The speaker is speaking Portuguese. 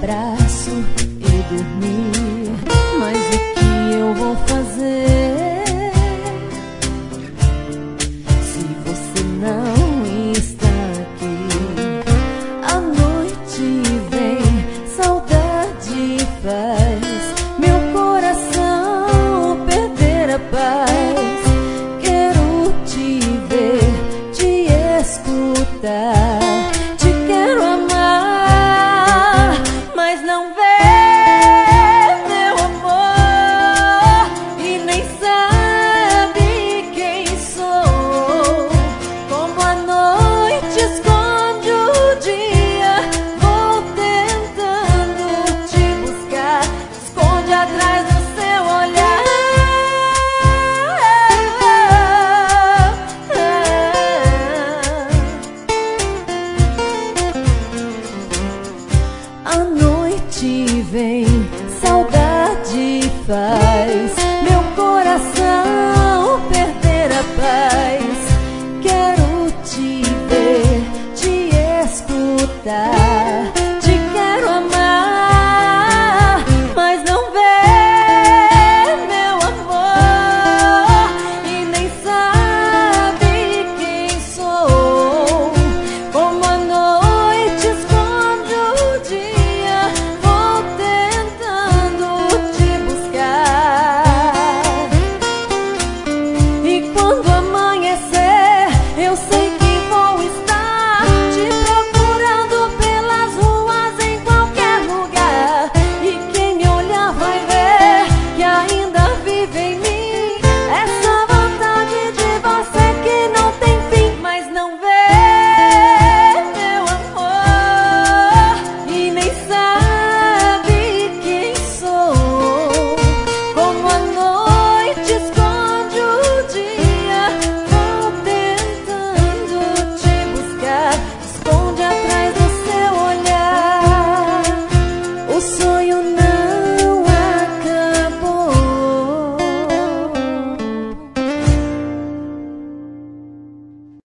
abraço e dormir. Mas o que eu vou fazer se você não está aqui? A noite vem, saudade faz meu coração perder a paz. Quero te ver, te escutar, te quero amar, mas não vê meu amor e nem sabe quem sou. Como a noite esconde o dia, vou tentando te buscar, esconde atrás do seu olhar. A noite vem, saudade faz